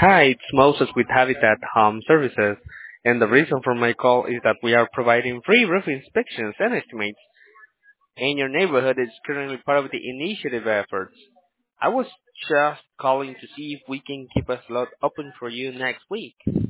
Hi, it's Moses with Habitat Home Services, and the reason for my call is that we are providing free roof inspections and estimates, and your neighborhood is currently part of the initiative efforts. I was just calling to see if we can keep a slot open for you next week.